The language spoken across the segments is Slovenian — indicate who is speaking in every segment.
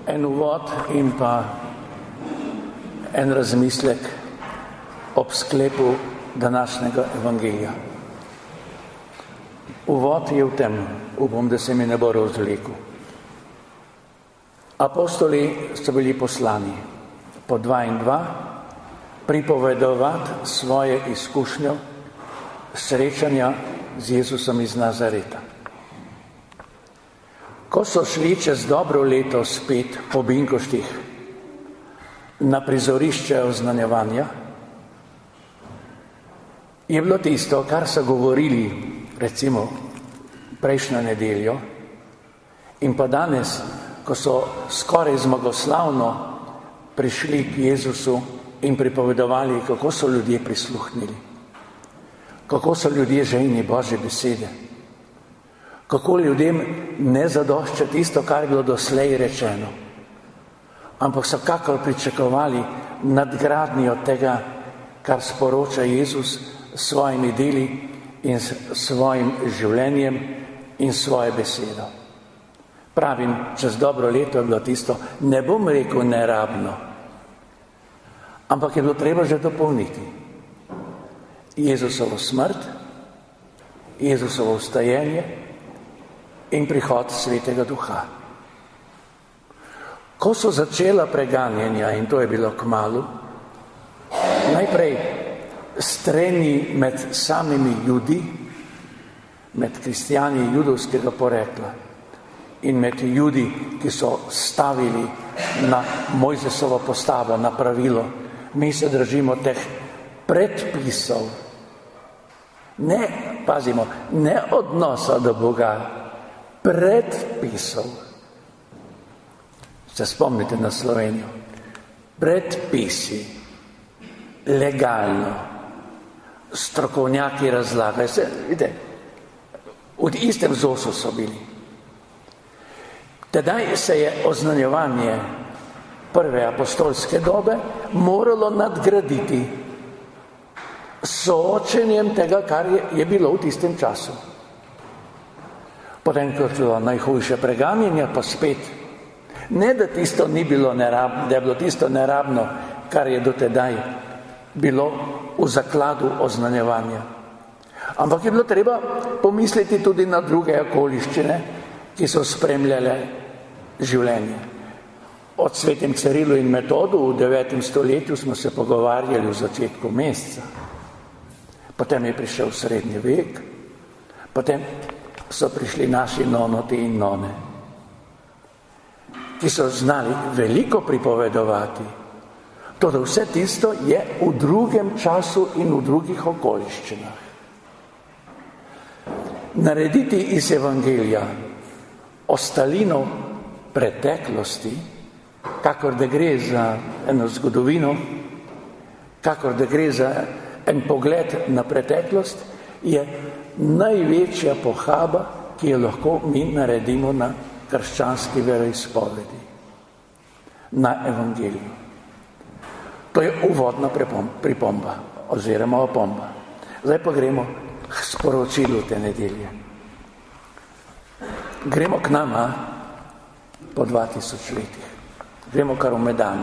Speaker 1: en uvod in pa en razmislek ob sklepu današnjega evangelija. Uvod je v tem, upam, da se mi ne bo razvlekel. Apostoli so bili poslani po 2 in 2 pripovedovati svoje izkušnje srečanja z Jezusom iz Nazareta. Ko so šli čez dobro leto spet po Binkoštih na prizorišče oznanjevanja, je bilo tisto, kar so govorili recimo prejšnjo nedeljo in pa danes, ko so skoraj zmagoslavno prišli k Jezusu in pripovedovali, kako so ljudje prisluhnili, kako so ljudje žejni Božje besede, kako ljudem ne zadošča tisto, kar je bilo doslej rečeno, ampak so kakor pričakovali nadgradnjo tega, kar sporoča Jezus s svojimi deli in s svojim življenjem in svojo besedo. Pravim, čez dobro leto je bilo tisto, ne bom rekel nerabno, ampak je bilo treba že dopolniti. Jezusovo smrt, Jezusovo vstajenje in prihod Svetega Duha. Ko so začela preganjanja, in to je bilo kmalu, najprej streni med samimi Judi, med kristjani judovskega porekla in med Judi, ki so stavili na Mojzesovo postavo, na pravilo. Mi se držimo teh predpisov. Ne, pazimo, ne odnosa do Boga, predpisov. Se spomnite na Slovenijo. Predpisi, legalno, strokovnjaki razlagajo. Vidite, v istem zosu so bili. Tedaj se je oznanjevanje prve apostolske dobe moralo nadgraditi soočenjem tega, kar je bilo v tistem času. Potem, ko je bilo najhujše preganjanje, pa spet. Ne, da tisto ni bilo nerabno, da je bilo tisto nerabno, kar je dotedaj bilo v zakladu oznanjevanja. Ampak je bilo treba pomisliti tudi na druge okoliščine, ki so spremljale življenje. Od svetem Cirilu in Metodu v 9. stoletju smo se pogovarjali v začetku meseca. Potem je prišel srednji vek, potem so prišli naši nonoti in none, ki so znali veliko pripovedovati. Toda vse tisto je v drugem času in v drugih okoliščinah. Narediti iz evangelija ostalino preteklosti, kakor da gre za eno zgodovino, kakor da gre za en pogled na preteklost, je največja pohaba, ki jo lahko mi naredimo na krščanski veroizpovedi, na evangeliju. To je uvodna pripomba oziroma opomba. Zdaj pa gremo k sporočilu te nedelje. Gremo k nama po 2000 letih. Gremo kar v Medano.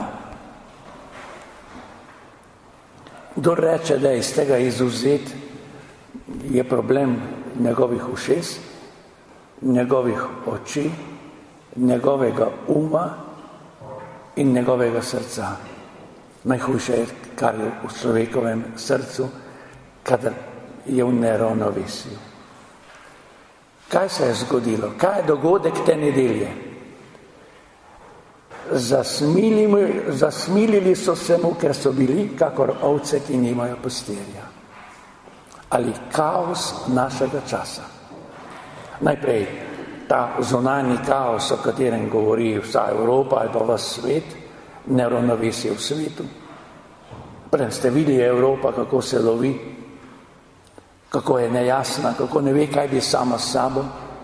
Speaker 1: Kdor reče, da je iz tega izuzet, je problem njegovih ušes, njegovih oči, njegovega uma in njegovega srca. Najhujše je, kar je v človekovem srcu, kadar je v neravnovesju. Kaj se je zgodilo? Kaj je dogodek te nedelje? Zasmilili so se mu, ker so bili kakor ovce, ki nimajo pastirja. Ali kaos našega časa. Najprej ta zunanji kaos, o katerem govori vsa Evropa ali pa vas svet, neravnovesje v svetu. Prej ste videli Evropa, kako se lovi, kako je nejasna, kako ne ve, kaj bi sama s sabo,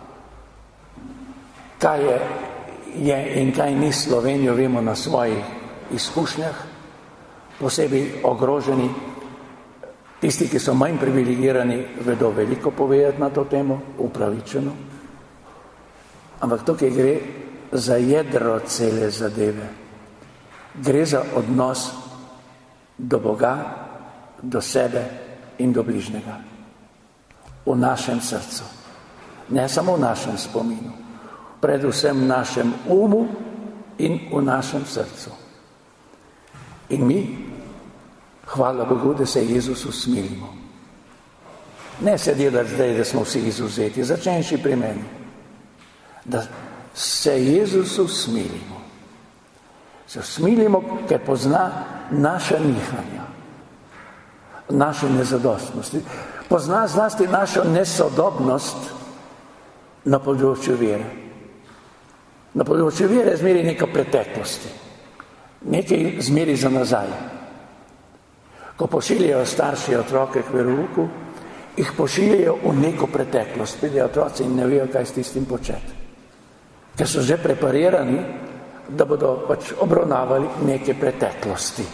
Speaker 1: kaj je in kaj ni Slovenijo, vemo na svojih izkušnjah, posebej ogroženi. Tisti, ki so manj privilegirani, vedo veliko povedati na to temo, upravičeno. Ampak tukaj gre za jedro cele zadeve. Gre za odnos do Boga, do sebe in do bližnjega. V našem srcu. Ne samo v našem spominu. Predvsem v našem umu in v našem srcu. In mi, hvala Bogu, da se Jezusu smilimo. Ne se delati zdaj, da smo vsi izvzeti, začenši pri meni. Da se Jezusu smilimo. Se smilimo, ker pozna naša nihanja, naše nezadostnosti. Pozna zlasti našo nesodobnost na področju vere. Na področju vere zmeri neka preteklosti. Nekaj zmeri za nazaj. Ko pošiljajo starši otroke k verouku, jih pošiljajo v neko preteklost. Pridejo otroci in ne vejo, kaj s tistim početi. Ker so že preparirani, da bodo pač obravnavali neke preteklosti.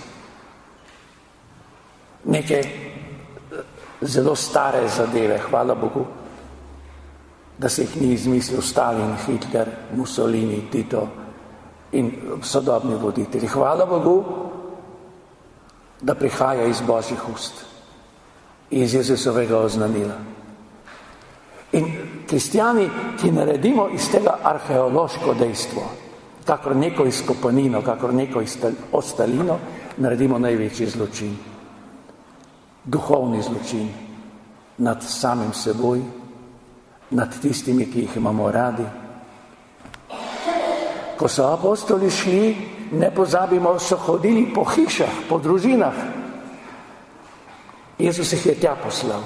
Speaker 1: Neke zelo stare zadeve, hvala Bogu, da se jih ni izmislil Stalin, Hitler, Mussolini, Tito in sodobni voditelji. Hvala Bogu, da prihaja iz Božjih ust, iz Jezusovega oznanila. In kristjani, ki naredimo iz tega arheološko dejstvo, kakor neko izkopanino, kakor neko ostalino, naredimo največji zločin. Duhovni zločin nad samim seboj, nad tistimi, ki jih imamo radi. Ko so apostoli šli, ne pozabimo, so hodili po hišah, po družinah. Jezus jih je tja poslal.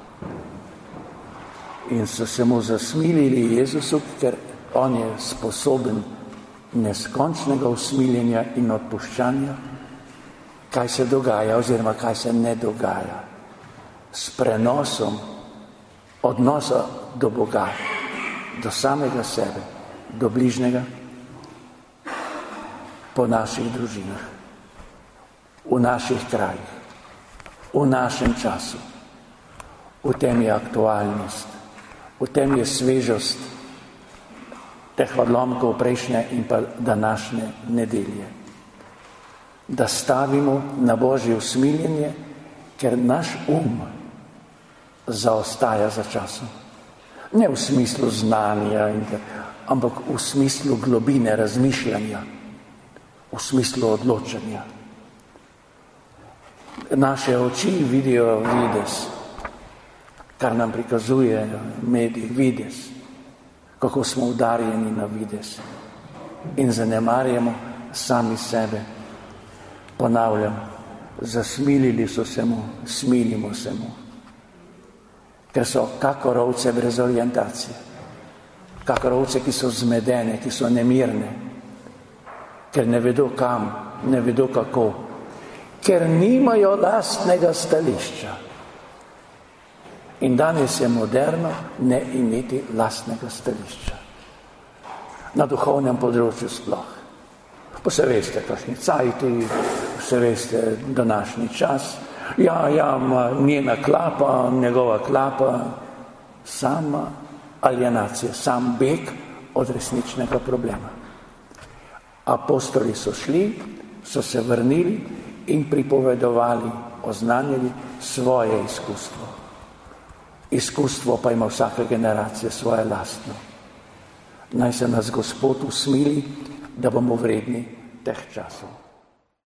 Speaker 1: In so se mu zasmilili Jezusu, ker on je sposoben neskončnega usmiljenja in odpuščanja, kaj se dogaja oziroma kaj se ne dogaja s prenosom odnosa do Boga, do samega sebe, do bližnjega, po naših družinah, v naših krajih, v našem času. V tem je aktualnost, v tem je svežost teh odlomkov prejšnje in pa današnje nedelje. Da stavimo na Božje usmiljenje, ker naš zaostaja za časom. Ne v smislu znanja, ampak v smislu globine razmišljanja, v smislu odločanja. Naše oči vidijo videz, kar nam prikazuje medij, videz, kako smo udarjeni na videz in zanemarjamo sami sebe. Ponavljam, zasmilili so se mu, smilimo se mu, ker so kakor ovce brez orientacije, kakor ovce, ki so zmedene, ki so nemirne, ker ne vedo kam, ne vedo kako, ker nimajo lastnega stališča. In danes je moderno ne imeti lastnega stališča. Na duhovnem področju sploh. Pa se veste, kakšni cajti, se veste, današnji čas. Ja, njena klapa, njegova klapa, sama alienacija, sam beg od resničnega problema. Apostoli so šli, so se vrnili in pripovedovali, oznanjali svoje izkustvo. Izkustvo pa ima vsaka generacija svoje lastno. Naj se nas Gospod usmili, da bomo vredni teh časov.